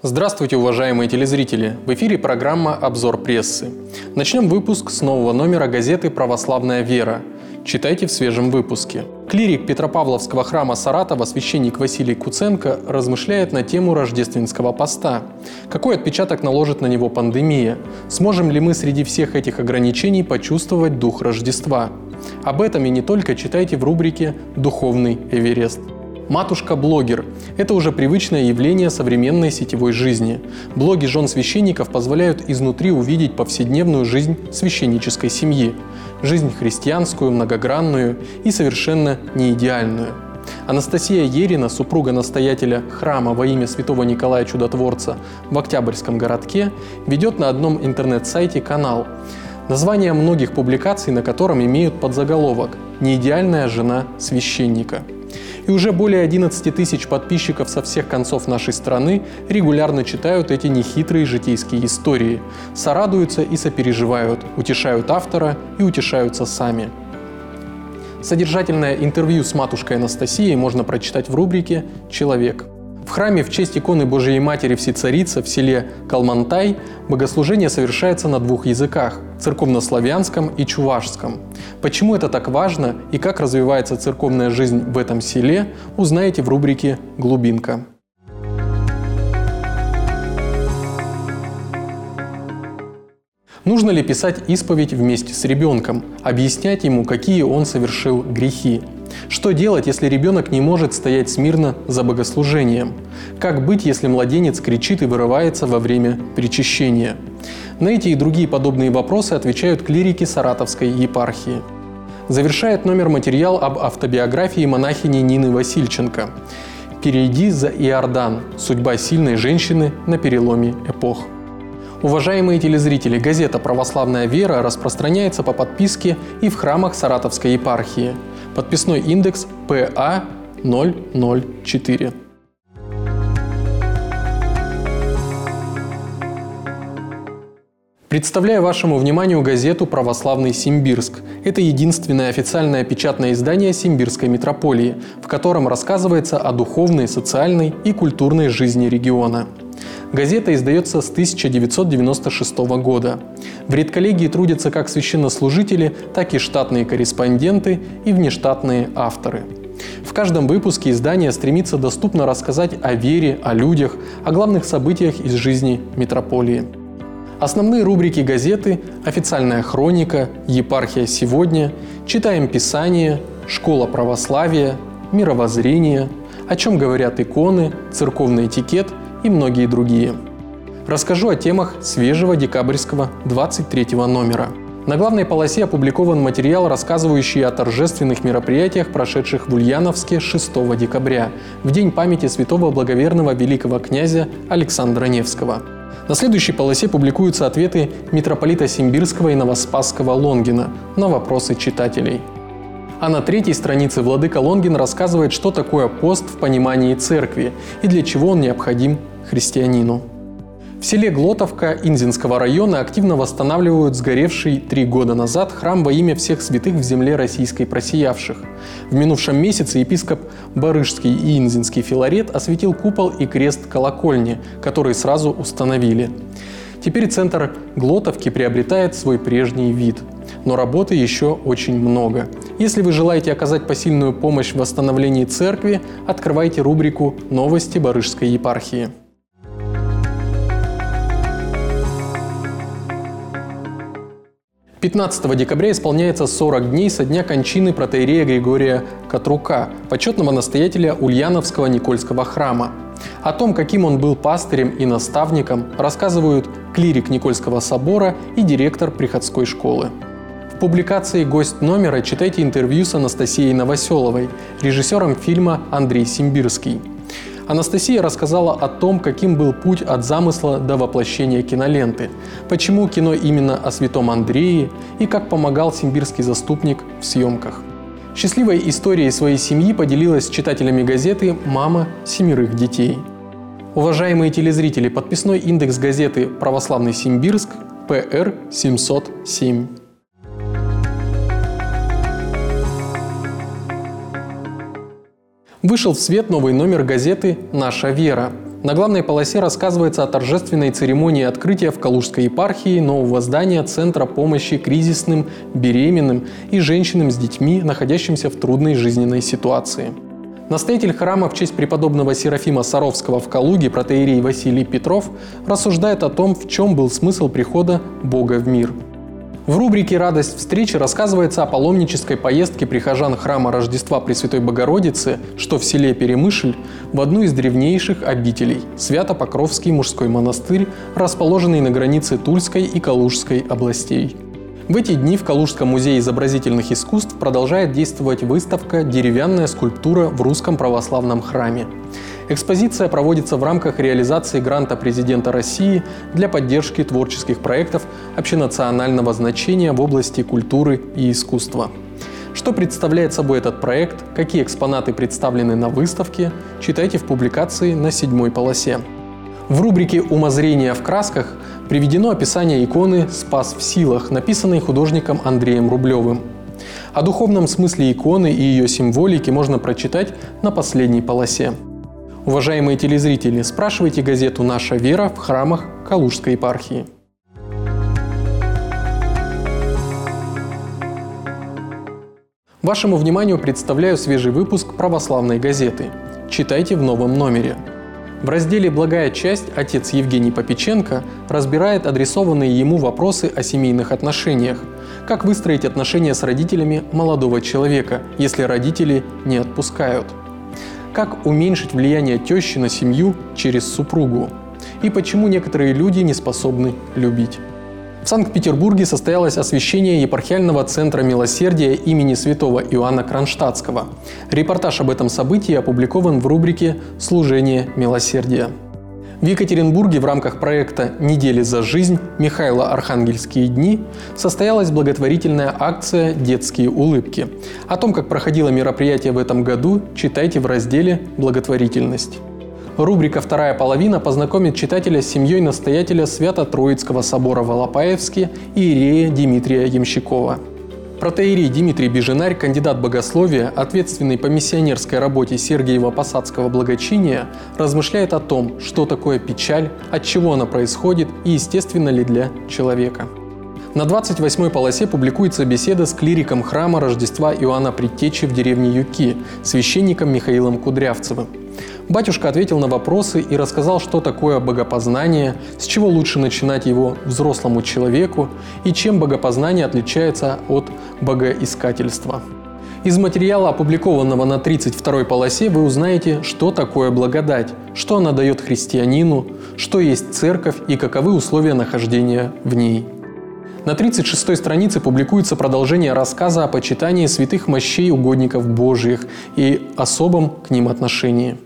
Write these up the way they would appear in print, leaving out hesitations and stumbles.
Здравствуйте, уважаемые телезрители! В эфире программа «Обзор прессы». Начнем выпуск с нового номера газеты «Православная вера». Читайте в свежем выпуске. Клирик Петропавловского храма Саратова, священник Василий Куценко, размышляет на тему рождественского поста. Какой отпечаток наложит на него пандемия? Сможем ли мы среди всех этих ограничений почувствовать дух Рождества? Об этом и не только читайте в рубрике «Духовный Эверест». Матушка-блогер – это уже привычное явление современной сетевой жизни. Блоги жен священников позволяют изнутри увидеть повседневную жизнь священнической семьи. Жизнь христианскую, многогранную и совершенно неидеальную. Анастасия Ерина, супруга настоятеля храма во имя святого Николая Чудотворца в Октябрьском городке, ведет на одном интернет-сайте канал, названия многих публикаций на котором имеют подзаголовок «Неидеальная жена священника». И уже более 11 тысяч подписчиков со всех концов нашей страны регулярно читают эти нехитрые житейские истории, сорадуются и сопереживают, утешают автора и утешаются сами. Содержательное интервью с матушкой Анастасией можно прочитать в рубрике «Человек». В храме в честь иконы Божией Матери Всецарица в селе Калмантай богослужение совершается на двух языках – церковнославянском и чувашском. Почему это так важно и как развивается церковная жизнь в этом селе, узнаете в рубрике «Глубинка». Нужно ли писать исповедь вместе с ребенком, объяснять ему, какие он совершил грехи? Что делать, если ребенок не может стоять смирно за богослужением? Как быть, если младенец кричит и вырывается во время причащения? На эти и другие подобные вопросы отвечают клирики Саратовской епархии. Завершает номер материал об автобиографии монахини Нины Васильченко. «Перейди за Иордан. Судьба сильной женщины на переломе эпох». Уважаемые телезрители, газета «Православная вера» распространяется по подписке и в храмах Саратовской епархии. Подписной индекс ПА-004. Представляю вашему вниманию газету «Православный Симбирск». Это единственное официальное печатное издание Симбирской митрополии, в котором рассказывается о духовной, социальной и культурной жизни региона. Газета издается с 1996 года. В редколлегии трудятся как священнослужители, так и штатные корреспонденты и внештатные авторы. В каждом выпуске издание стремится доступно рассказать о вере, о людях, о главных событиях из жизни митрополии. Основные рубрики газеты – официальная хроника, епархия сегодня, читаем Писание, школа православия, мировоззрение, о чем говорят иконы, церковный этикет и многие другие. Расскажу о темах свежего декабрьского 23-го номера. На главной полосе опубликован материал, рассказывающий о торжественных мероприятиях, прошедших в Ульяновске 6 декабря, в день памяти святого благоверного великого князя Александра Невского. На следующей полосе публикуются ответы митрополита Симбирского и Новоспасского Лонгина на вопросы читателей. А на третьей странице владыка Лонгин рассказывает, что такое пост в понимании церкви и для чего он необходим христианину. В селе Глотовка Инзинского района активно восстанавливают сгоревший 3 года назад храм во имя всех святых в земле российской просиявших. В минувшем месяце епископ Барыжский и Инзинский Филарет осветил купол и крест колокольни, которые сразу установили. Теперь центр Глотовки приобретает свой прежний вид. Но работы еще очень много. Если вы желаете оказать посильную помощь в восстановлении церкви, открывайте рубрику «Новости Барыжской епархии». – 15 декабря исполняется 40 дней со дня кончины протоиерея Григория Катрука, почетного настоятеля Ульяновского Никольского храма. О том, каким он был пастырем и наставником, рассказывают клирик Никольского собора и директор приходской школы. В публикации «Гость номера» читайте интервью с Анастасией Новоселовой, режиссером фильма Андрей Симбирский. Анастасия рассказала о том, каким был путь от замысла до воплощения киноленты, почему кино именно о святом Андрее и как помогал симбирский заступник в съемках. Счастливой историей своей семьи поделилась с читателями газеты мама 7 детей. Уважаемые телезрители, подписной индекс газеты «Православный Симбирск» ПР-707. Вышел в свет новый номер газеты «Наша вера». На главной полосе рассказывается о торжественной церемонии открытия в Калужской епархии нового здания Центра помощи кризисным, беременным и женщинам с детьми, находящимся в трудной жизненной ситуации. Настоятель храма в честь преподобного Серафима Саровского в Калуге протоиерей Василий Петров рассуждает о том, в чем был смысл прихода Бога в мир. В рубрике «Радость встречи» рассказывается о паломнической поездке прихожан храма Рождества Пресвятой Богородицы, что в селе Перемышль, в одну из древнейших обителей – Свято-Покровский мужской монастырь, расположенный на границе Тульской и Калужской областей. В эти дни в Калужском музее изобразительных искусств продолжает действовать выставка «Деревянная скульптура в русском православном храме». Экспозиция проводится в рамках реализации гранта президента России для поддержки творческих проектов общенационального значения в области культуры и искусства. Что представляет собой этот проект, какие экспонаты представлены на выставке, читайте в публикации на 7-й полосе. В рубрике «Умозрение в красках» приведено описание иконы «Спас в силах», написанной художником Андреем Рублевым. О духовном смысле иконы и ее символике можно прочитать на последней полосе. Уважаемые телезрители, спрашивайте газету «Наша вера» в храмах Калужской епархии. Вашему вниманию представляю свежий выпуск православной газеты. Читайте в новом номере. В разделе «Благая часть» отец Евгений Попеченко разбирает адресованные ему вопросы о семейных отношениях. Как выстроить отношения с родителями молодого человека, если родители не отпускают? Как уменьшить влияние тещи на семью через супругу? И почему некоторые люди не способны любить? В Санкт-Петербурге состоялось освящение епархиального центра милосердия имени святого Иоанна Кронштадтского. Репортаж об этом событии опубликован в рубрике «Служение милосердия». В Екатеринбурге в рамках проекта «Недели за жизнь. Михайло-Архангельские дни» состоялась благотворительная акция «Детские улыбки». О том, как проходило мероприятие в этом году, читайте в разделе «Благотворительность». Рубрика «Вторая половина» познакомит читателя с семьей настоятеля Свято-Троицкого собора в Алапаевске иерея Дмитрия Ямщикова. Протоиерей Дмитрий Беженарь, кандидат богословия, ответственный по миссионерской работе Сергиево-Посадского благочиния, размышляет о том, что такое печаль, от чего она происходит и естественно ли для человека. На 28-й полосе публикуется беседа с клириком храма Рождества Иоанна Предтечи в деревне Юки, священником Михаилом Кудрявцевым. Батюшка ответил на вопросы и рассказал, что такое богопознание, с чего лучше начинать его взрослому человеку и чем богопознание отличается от богоискательства. Из материала, опубликованного на 32-й полосе, вы узнаете, что такое благодать, что она дает христианину, что есть церковь и каковы условия нахождения в ней. На 36-й странице публикуется продолжение рассказа о почитании святых мощей угодников Божьих и особом к ним отношении.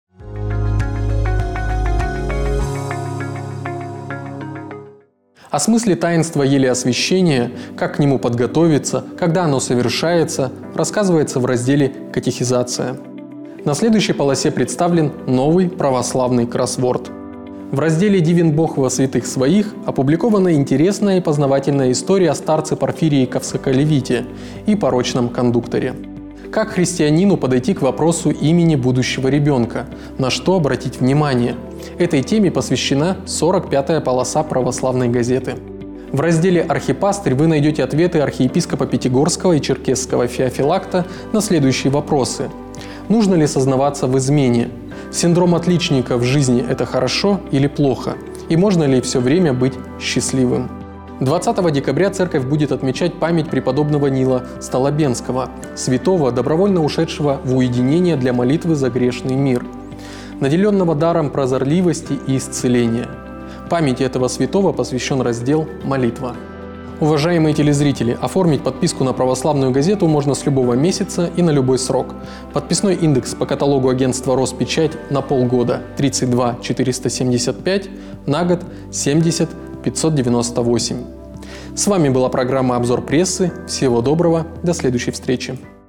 О смысле таинства елеосвящения, как к нему подготовиться, когда оно совершается, рассказывается в разделе «Катехизация». На следующей полосе представлен новый православный кроссворд. В разделе «Дивен Бог во святых своих» опубликована интересная и познавательная история о старце Порфирии Ковсоколевите и порочном кондукторе. Как христианину подойти к вопросу имени будущего ребенка, на что обратить внимание? Этой теме посвящена 45-я полоса православной газеты. В разделе «Архипастырь» вы найдете ответы архиепископа Пятигорского и Черкесского Феофилакта на следующие вопросы. Нужно ли сознаваться в измене? Синдром отличника в жизни – это хорошо или плохо? И можно ли все время быть счастливым? 20 декабря церковь будет отмечать память преподобного Нила Столобенского, святого, добровольно ушедшего в уединение для молитвы за грешный мир, наделенного даром прозорливости и исцеления. Памяти этого святого посвящен раздел «Молитва». Уважаемые телезрители, оформить подписку на православную газету можно с любого месяца и на любой срок. Подписной индекс по каталогу агентства «Роспечать» на полгода 32 475, на год 70 598. С вами была программа «Обзор прессы». Всего доброго, до следующей встречи.